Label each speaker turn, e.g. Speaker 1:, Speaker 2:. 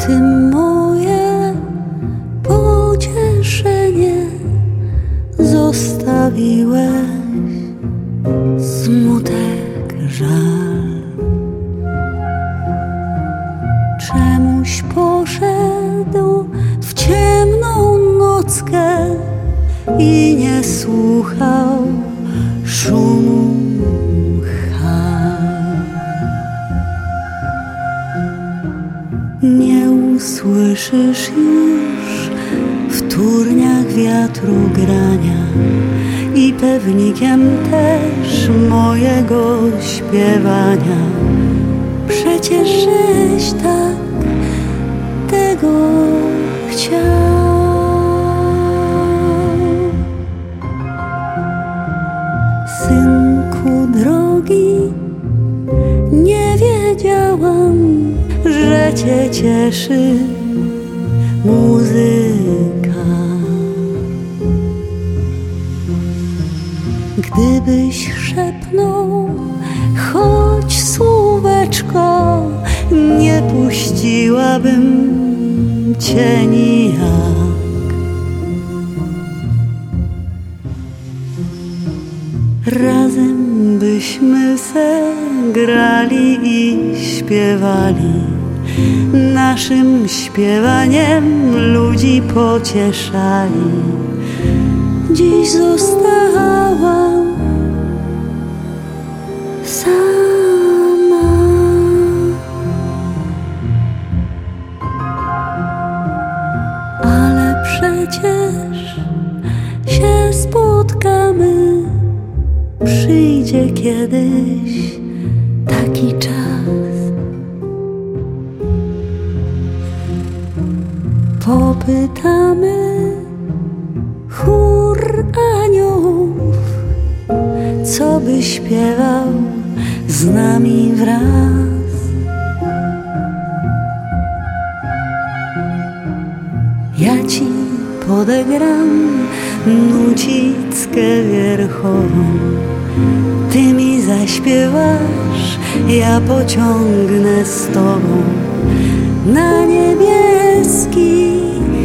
Speaker 1: Ty moje pocieszenie zostawiłeś, smutek, żal. Czemuś poszedł w ciemną nockę i nie słuchał szumu chal. Nie usłyszysz już w turniach wiatru grania i pewnikiem też mojego śpiewania. Przecież żeś tak tego chciał. Synku drogi, nie wiedziałam, że cię cieszy muzyka. Gdybyś szepnął choć słóweczko, nie puściłabym cię nijak. Razem byśmy se grali i śpiewali, naszym śpiewaniem ludzi pocieszali. Dziś zostałam sama. Ale przecież się spotkamy, przyjdzie kiedyś taki czas. Popytamy chór aniołów, co by śpiewał z nami wraz. Ja ci podegram nucickę wierchową, ty mi zaśpiewasz, ja pociągnę z tobą na niebieski